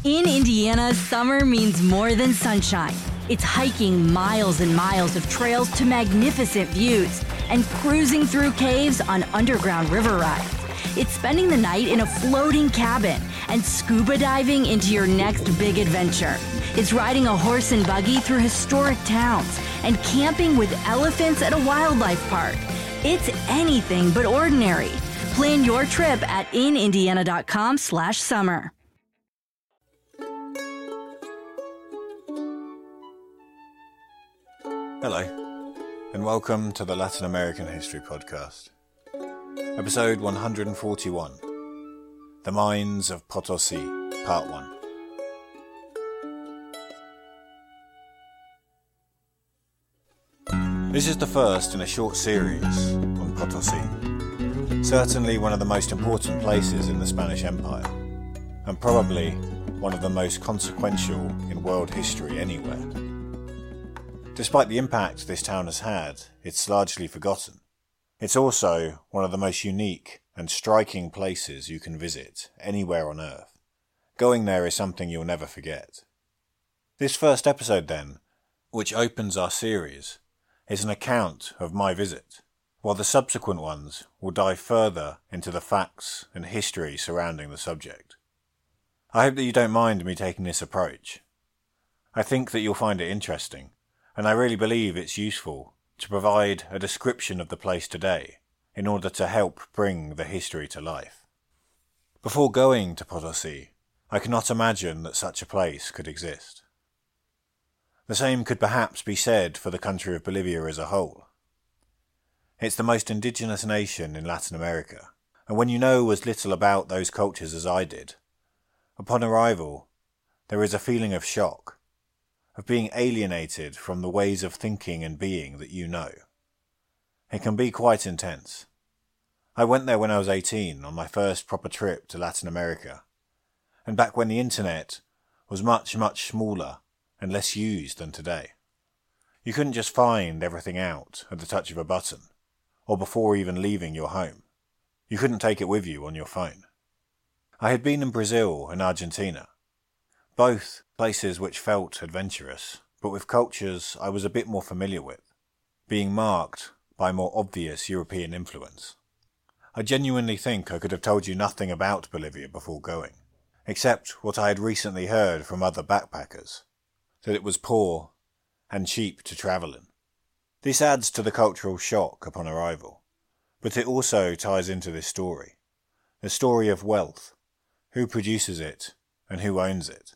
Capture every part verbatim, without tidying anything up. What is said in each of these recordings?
In Indiana, summer means more than sunshine. It's hiking miles and miles of trails to magnificent views and cruising through caves on underground river rides. It's spending the night in a floating cabin and scuba diving into your next big adventure. It's riding a horse and buggy through historic towns and camping with elephants at a wildlife park. It's anything but ordinary. Plan your trip at inindiana.com slash summer. Hello, and welcome to the Latin American History Podcast. Episode one hundred forty-one, The Mines of Potosi, Part one. This is the first in a short series on Potosi, certainly one of the most important places in the Spanish Empire, and probably one of the most consequential in world history anywhere. Despite the impact this town has had, it's largely forgotten. It's also one of the most unique and striking places you can visit anywhere on Earth. Going there is something you'll never forget. This first episode then, which opens our series, is an account of my visit, while the subsequent ones will dive further into the facts and history surrounding the subject. I hope that you don't mind me taking this approach. I think that you'll find it interesting, and I really believe it's useful to provide a description of the place today in order to help bring the history to life. Before going to Potosi, I cannot imagine that such a place could exist. The same could perhaps be said for the country of Bolivia as a whole. It's the most indigenous nation in Latin America, and when you know as little about those cultures as I did, upon arrival there is a feeling of shock, of being alienated from the ways of thinking and being that you know. It can be quite intense. I went there when I was eighteen on my first proper trip to Latin America, and back when the internet was much, much smaller and less used than today. You couldn't just find everything out at the touch of a button, or before even leaving your home. You couldn't take it with you on your phone. I had been in Brazil and Argentina, both places which felt adventurous, but with cultures I was a bit more familiar with, being marked by more obvious European influence. I genuinely think I could have told you nothing about Bolivia before going, except what I had recently heard from other backpackers, that it was poor and cheap to travel in. This adds to the cultural shock upon arrival, but it also ties into this story, the story of wealth, who produces it and who owns it.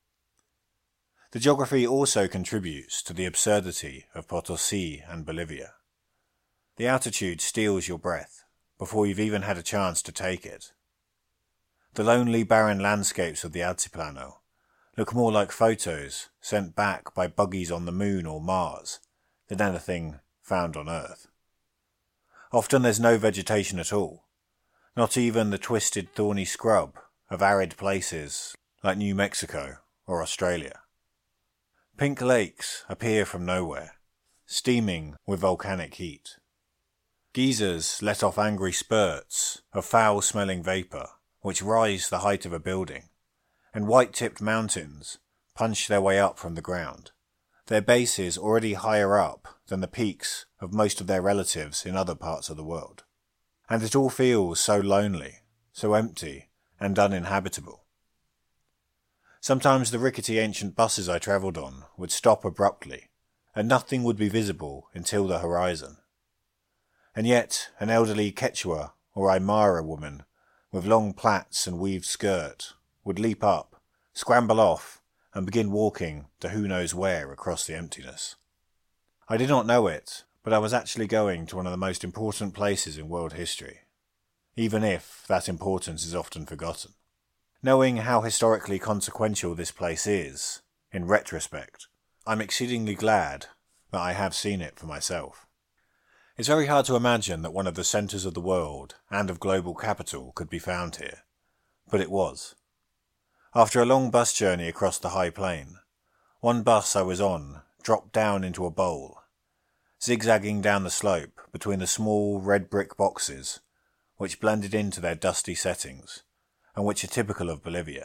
The geography also contributes to the absurdity of Potosi and Bolivia. The altitude steals your breath before you've even had a chance to take it. The lonely barren landscapes of the Altiplano look more like photos sent back by buggies on the moon or Mars than anything found on Earth. Often there's no vegetation at all, not even the twisted thorny scrub of arid places like New Mexico or Australia. Pink lakes appear from nowhere, steaming with volcanic heat. Geysers let off angry spurts of foul-smelling vapour which rise the height of a building, and white-tipped mountains punch their way up from the ground, their bases already higher up than the peaks of most of their relatives in other parts of the world. And it all feels so lonely, so empty and uninhabitable. Sometimes the rickety ancient buses I travelled on would stop abruptly, and nothing would be visible until the horizon. And yet an elderly Quechua or Aymara woman with long plaits and weaved skirt would leap up, scramble off, and begin walking to who knows where across the emptiness. I did not know it, but I was actually going to one of the most important places in world history, even if that importance is often forgotten. Knowing how historically consequential this place is, in retrospect, I'm exceedingly glad that I have seen it for myself. It's very hard to imagine that one of the centres of the world and of global capital could be found here, but it was. After a long bus journey across the high plain, one bus I was on dropped down into a bowl, zigzagging down the slope between the small red brick boxes which blended into their dusty settings and which are typical of Bolivia,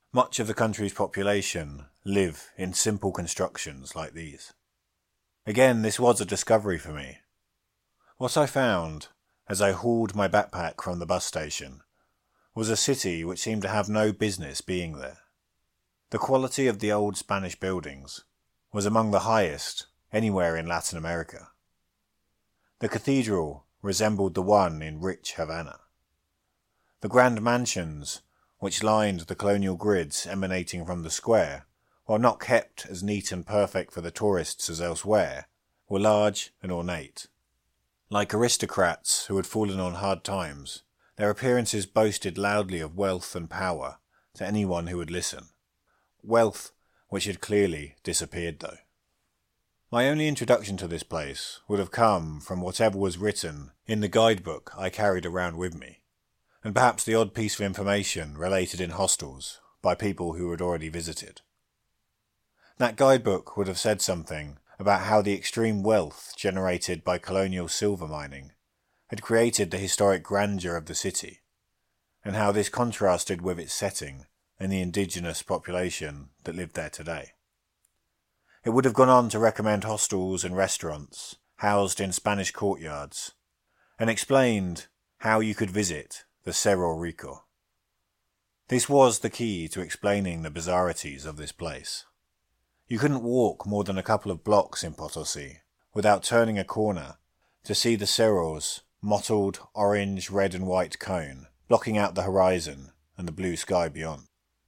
Much of the country's population live in simple constructions like these. Again, this was a discovery for me. What I found, as I hauled my backpack from the bus station, was a city which seemed to have no business being there. The quality of the old Spanish buildings was among the highest anywhere in Latin America. The cathedral resembled the one in rich Havana. The grand mansions, which lined the colonial grids emanating from the square, while not kept as neat and perfect for the tourists as elsewhere, were large and ornate. Like aristocrats who had fallen on hard times, their appearances boasted loudly of wealth and power to anyone who would listen. Wealth which had clearly disappeared, though. My only introduction to this place would have come from whatever was written in the guidebook I carried around with me, and perhaps the odd piece of information related in hostels by people who had already visited. That guidebook would have said something about how the extreme wealth generated by colonial silver mining had created the historic grandeur of the city, and how this contrasted with its setting and the indigenous population that lived there today. It would have gone on to recommend hostels and restaurants housed in Spanish courtyards, and explained how you could visit the Cerro Rico. This was the key to explaining the bizarrities of this place. You couldn't walk more than a couple of blocks in Potosi without turning a corner to see the Cerro's mottled orange, red and white cone blocking out the horizon and the blue sky beyond.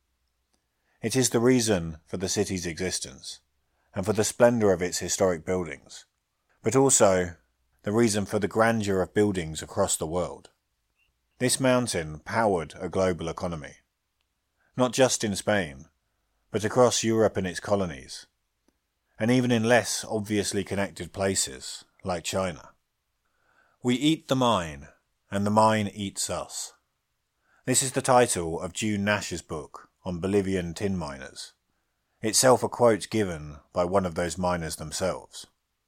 It is the reason for the city's existence and for the splendour of its historic buildings, but also the reason for the grandeur of buildings across the world. This mountain powered a global economy, not just in Spain, but across Europe and its colonies, and even in less obviously connected places like China. We eat the mine, and the mine eats us. This is the title of June Nash's book on Bolivian tin miners, itself a quote given by one of those miners themselves.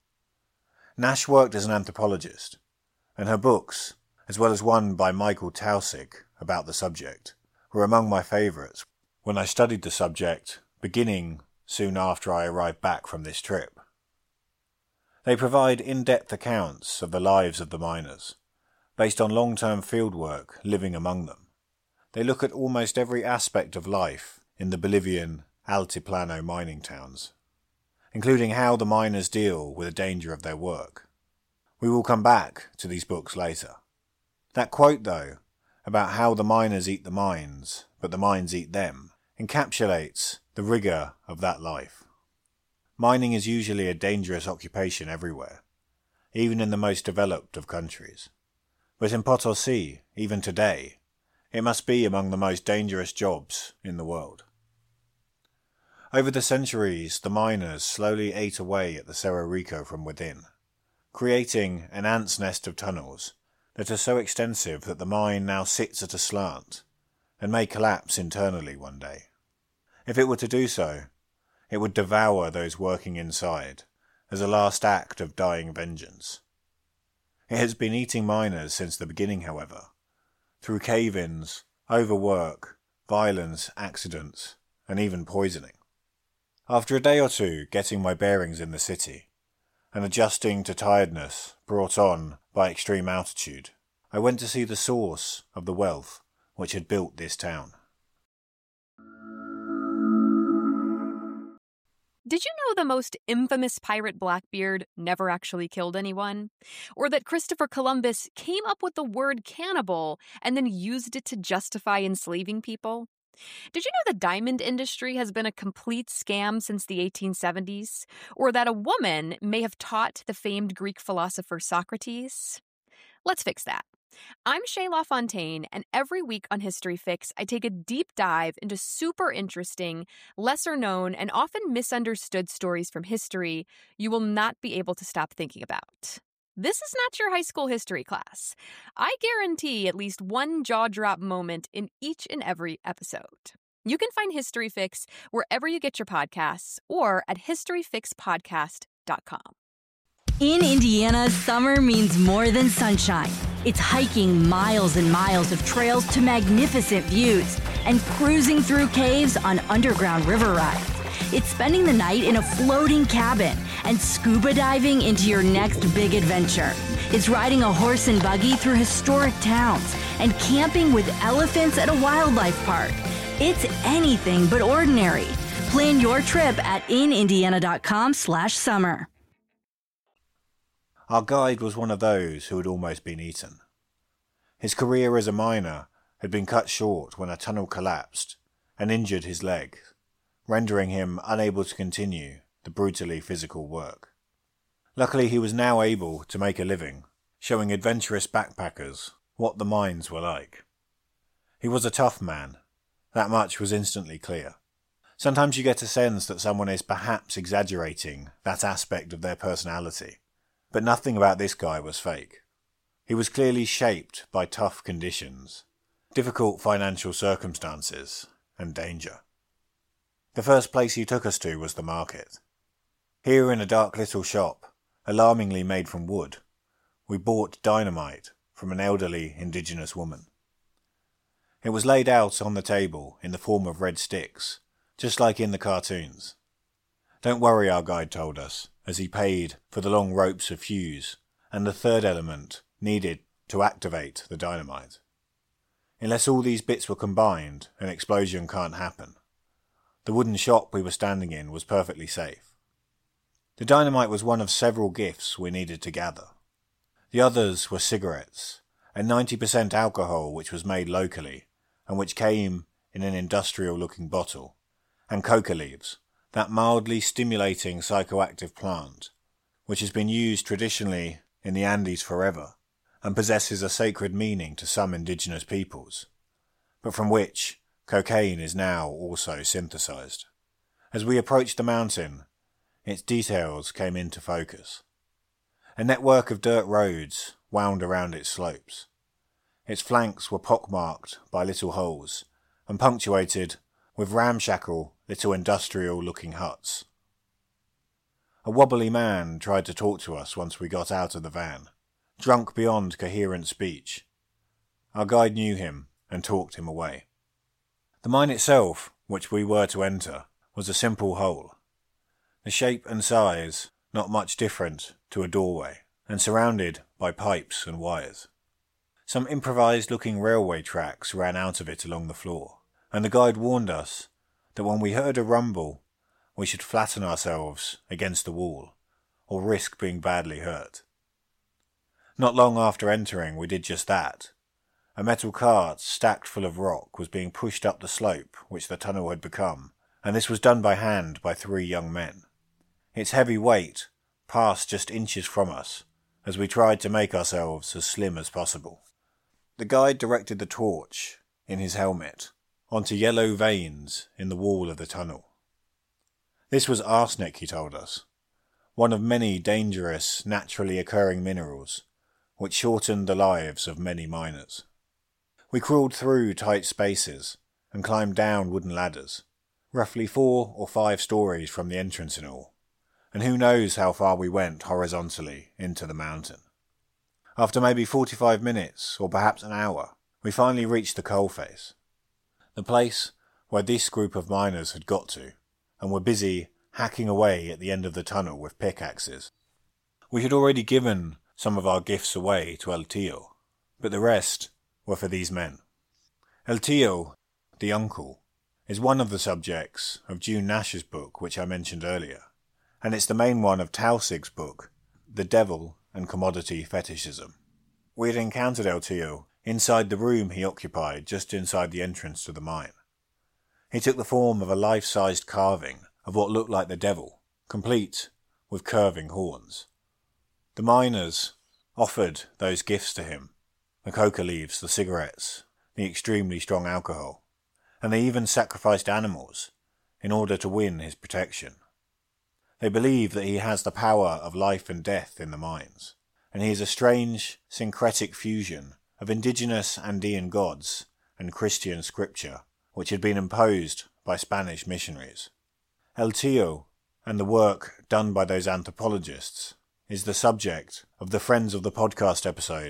Nash worked as an anthropologist, and her books, as well as one by Michael Taussig about the subject, were among my favourites when I studied the subject, beginning soon after I arrived back from this trip. They provide in-depth accounts of the lives of the miners, based on long-term fieldwork living among them. They look at almost every aspect of life in the Bolivian Altiplano mining towns, including how the miners deal with the danger of their work. We will come back to these books later. That quote, though, about how the miners eat the mines, but the mines eat them, encapsulates the rigour of that life. Mining is usually a dangerous occupation everywhere, even in the most developed of countries. But in Potosi, even today, it must be among the most dangerous jobs in the world. Over the centuries, the miners slowly ate away at the Cerro Rico from within, creating an ant's nest of tunnels that are so extensive that the mine now sits at a slant and may collapse internally one day. If it were to do so, it would devour those working inside as a last act of dying vengeance. It has been eating miners since the beginning, however, through cave-ins, overwork, violence, accidents, and even poisoning. After a day or two getting my bearings in the city, and adjusting to tiredness brought on by extreme altitude, I went to see the source of the wealth which had built this town. Did you know the most infamous pirate Blackbeard never actually killed anyone? Or that Christopher Columbus came up with the word cannibal and then used it to justify enslaving people? Did you know the diamond industry has been a complete scam since the eighteen seventies? Or that a woman may have taught the famed Greek philosopher Socrates? Let's fix that. I'm Shay LaFontaine, and every week on History Fix, I take a deep dive into super interesting, lesser-known, and often misunderstood stories from history you will not be able to stop thinking about. This is not your high school history class. I guarantee at least one jaw-drop moment in each and every episode. You can find History Fix wherever you get your podcasts or at history fix podcast dot com. In Indiana, summer means more than sunshine. It's hiking miles and miles of trails to magnificent views and cruising through caves on underground river rides. It's spending the night in a floating cabin and scuba diving into your next big adventure. It's riding a horse and buggy through historic towns and camping with elephants at a wildlife park. It's anything but ordinary. Plan your trip at inindiana.com slash summer. Our guide was one of those who had almost been eaten. His career as a miner had been cut short when a tunnel collapsed and injured his leg, rendering him unable to continue the brutally physical work. Luckily, he was now able to make a living, showing adventurous backpackers what the mines were like. He was a tough man. That much was instantly clear. Sometimes you get a sense that someone is perhaps exaggerating that aspect of their personality, but nothing about this guy was fake. He was clearly shaped by tough conditions, difficult financial circumstances, and danger. The first place he took us to was the market. Here in a dark little shop, alarmingly made from wood, we bought dynamite from an elderly indigenous woman. It was laid out on the table in the form of red sticks, just like in the cartoons. Don't worry, our guide told us, as he paid for the long ropes of fuse and the third element needed to activate the dynamite. Unless all these bits were combined, an explosion can't happen. The wooden shop we were standing in was perfectly safe. The dynamite was one of several gifts we needed to gather. The others were cigarettes, and ninety percent alcohol which was made locally, and which came in an industrial-looking bottle, and coca leaves, that mildly stimulating psychoactive plant, which has been used traditionally in the Andes forever, and possesses a sacred meaning to some indigenous peoples, but from which cocaine is now also synthesized. As we approached the mountain, its details came into focus. A network of dirt roads wound around its slopes. Its flanks were pockmarked by little holes, and punctuated with ramshackle little industrial-looking huts. A wobbly man tried to talk to us once we got out of the van, drunk beyond coherent speech. Our guide knew him and talked him away. The mine itself, which we were to enter, was a simple hole. The shape and size not much different to a doorway, and surrounded by pipes and wires. Some improvised-looking railway tracks ran out of it along the floor, and the guide warned us that when we heard a rumble, we should flatten ourselves against the wall, or risk being badly hurt. Not long after entering, we did just that. A metal cart stacked full of rock was being pushed up the slope which the tunnel had become, and this was done by hand by three young men. Its heavy weight passed just inches from us, as we tried to make ourselves as slim as possible. The guide directed the torch, in his helmet, onto yellow veins in the wall of the tunnel. This was arsenic, he told us, one of many dangerous, naturally occurring minerals, which shortened the lives of many miners. We crawled through tight spaces and climbed down wooden ladders, roughly four or five stories from the entrance in all, and who knows how far we went horizontally into the mountain. After maybe forty-five minutes, or perhaps an hour, we finally reached the coalface, the place where this group of miners had got to, and were busy hacking away at the end of the tunnel with pickaxes. We had already given some of our gifts away to El Tío, but the rest were for these men. El Tío, the uncle, is one of the subjects of June Nash's book which I mentioned earlier, and it's the main one of Tausig's book, The Devil and Commodity Fetishism. We had encountered El Tío inside the room he occupied just inside the entrance to the mine. He took the form of a life-sized carving of what looked like the devil, complete with curving horns. The miners offered those gifts to him, the coca leaves, the cigarettes, the extremely strong alcohol, and they even sacrificed animals in order to win his protection. They believe that he has the power of life and death in the mines, and he is a strange, syncretic fusion of indigenous Andean gods and Christian scripture, which had been imposed by Spanish missionaries. El Tío, and the work done by those anthropologists, is the subject of the Friends of the Podcast episode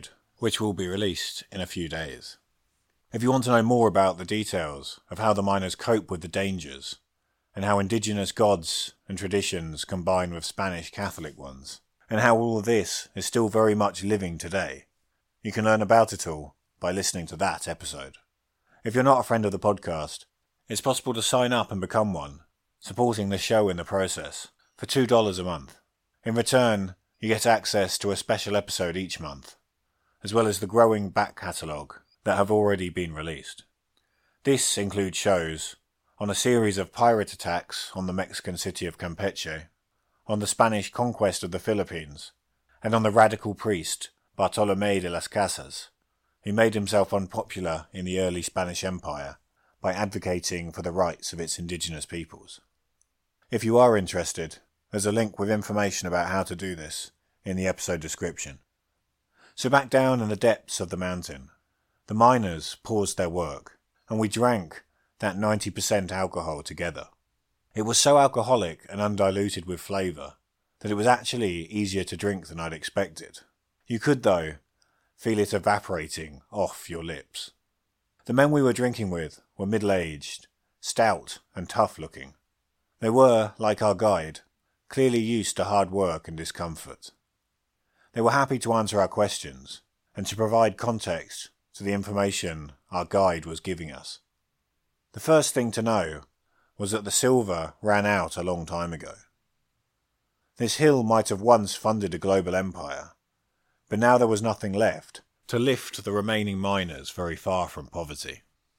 which will be released in a few days. If you want to know more about the details of how the miners cope with the dangers, and how indigenous gods and traditions combine with Spanish Catholic ones, and how all of this is still very much living today, you can learn about it all by listening to that episode. If you're not a friend of the podcast, it's possible to sign up and become one, supporting the show in the process, for two dollars a month. In return, you get access to a special episode each month, as well as the growing back catalogue that have already been released. This includes shows on a series of pirate attacks on the Mexican city of Campeche, on the Spanish conquest of the Philippines, and on the radical priest Bartolomé de las Casas, who made himself unpopular in the early Spanish Empire by advocating for the rights of its indigenous peoples. If you are interested, there's a link with information about how to do this in the episode description. So back down in the depths of the mountain, the miners paused their work, and we drank that ninety percent alcohol together. It was so alcoholic and undiluted with flavour that it was actually easier to drink than I'd expected. You could, though, feel it evaporating off your lips. The men we were drinking with were middle-aged, stout and tough-looking. They were, like our guide, clearly used to hard work and discomfort. They were happy to answer our questions and to provide context to the information our guide was giving us. The first thing to know was that the silver ran out a long time ago. This hill might have once funded a global empire, but now there was nothing left to lift the remaining miners very far from poverty.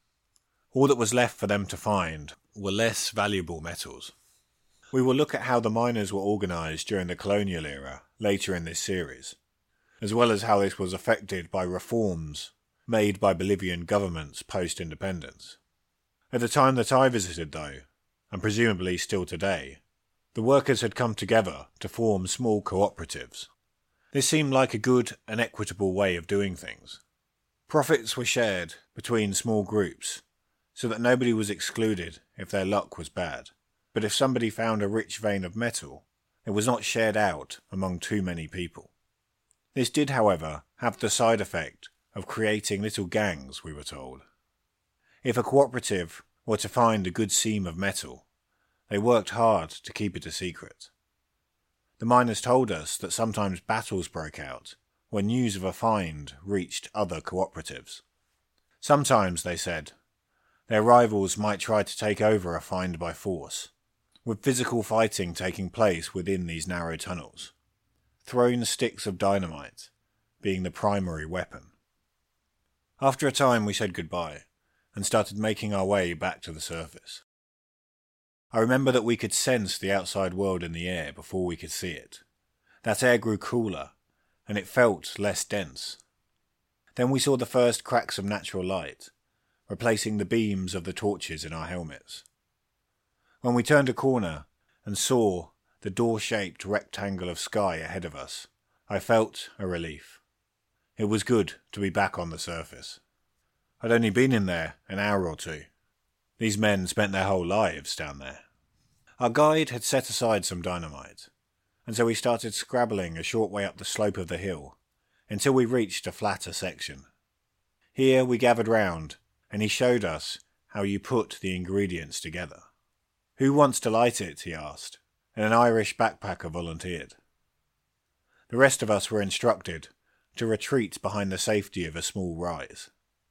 All that was left for them to find were less valuable metals. We will look at how the miners were organised during the colonial era later in this series, as well as how this was affected by reforms made by Bolivian governments post-independence. At the time that I visited, though, and presumably still today, the workers had come together to form small cooperatives. This seemed like a good and equitable way of doing things. Profits were shared between small groups, so that nobody was excluded if their luck was bad. But if somebody found a rich vein of metal, it was not shared out among too many people. This did, however, have the side effect of creating little gangs, we were told. If a cooperative were to find a good seam of metal, they worked hard to keep it a secret. The miners told us that sometimes battles broke out when news of a find reached other cooperatives. Sometimes, they said, their rivals might try to take over a find by force, with physical fighting taking place within these narrow tunnels, thrown sticks of dynamite being the primary weapon. After a time we said goodbye and started making our way back to the surface. I remember that we could sense the outside world in the air before we could see it. That air grew cooler, and it felt less dense. Then we saw the first cracks of natural light, replacing the beams of the torches in our helmets. When we turned a corner and saw the door-shaped rectangle of sky ahead of us, I felt a relief. It was good to be back on the surface. I'd only been in there an hour or two. These men spent their whole lives down there. Our guide had set aside some dynamite, and so we started scrabbling a short way up the slope of the hill, until we reached a flatter section. Here we gathered round, and he showed us how you put the ingredients together. Who wants to light it, he asked, and an Irish backpacker volunteered. The rest of us were instructed to retreat behind the safety of a small rise.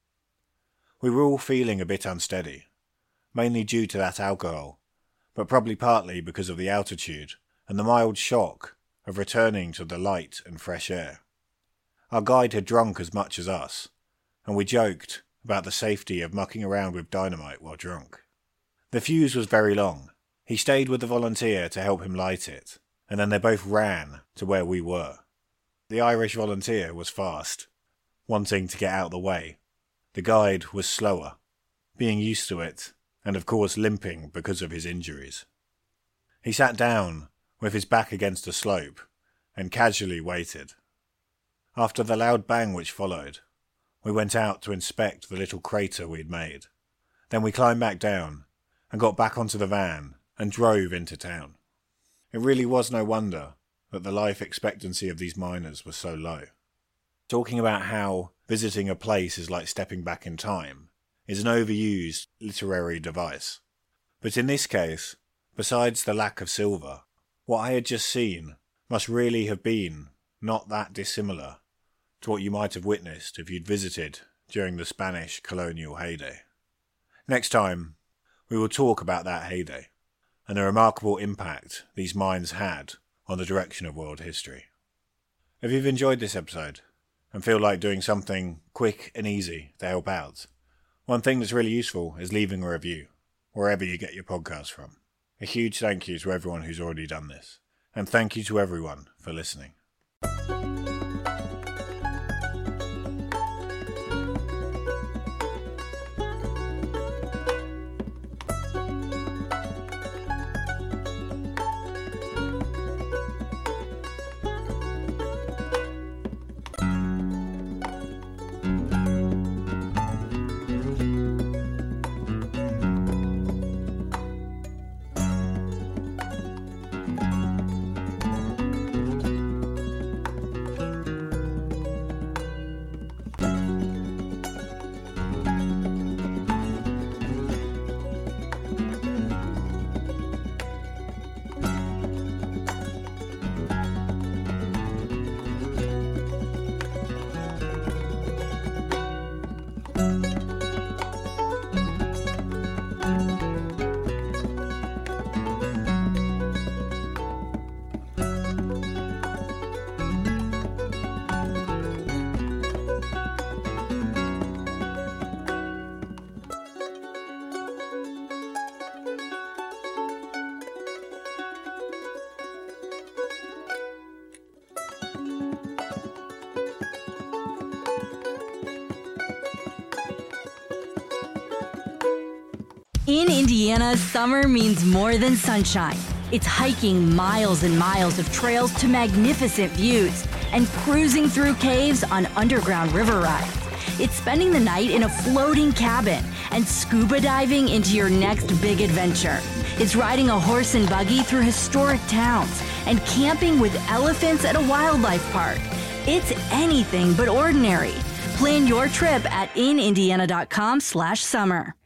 We were all feeling a bit unsteady, mainly due to that alcohol, but probably partly because of the altitude and the mild shock of returning to the light and fresh air. Our guide had drunk as much as us, and we joked about the safety of mucking around with dynamite while drunk. The fuse was very long. He stayed with the volunteer to help him light it, and then they both ran to where we were. The Irish volunteer was fast, wanting to get out of the way. The guide was slower, being used to it, and of course limping because of his injuries. He sat down, with his back against a slope, and casually waited. After the loud bang which followed, we went out to inspect the little crater we'd made. Then we climbed back down, and got back onto the van, and drove into town. It really was no wonder that the life expectancy of these miners was so low. Talking about how visiting a place is like stepping back in time is an overused literary device. But in this case, besides the lack of silver, what I had just seen must really have been not that dissimilar to what you might have witnessed if you'd visited during the Spanish colonial heyday. Next time, we will talk about that heyday and the remarkable impact these mines had on the direction of world history. If you've enjoyed this episode and feel like doing something quick and easy to help out, one thing that's really useful is leaving a review, wherever you get your podcast from. A huge thank you to everyone who's already done this, and thank you to everyone for listening. In Indiana, summer means more than sunshine. It's hiking miles and miles of trails to magnificent views and cruising through caves on underground river rides. It's spending the night in a floating cabin and scuba diving into your next big adventure. It's riding a horse and buggy through historic towns and camping with elephants at a wildlife park. It's anything but ordinary. Plan your trip at in indiana dot com slash summer.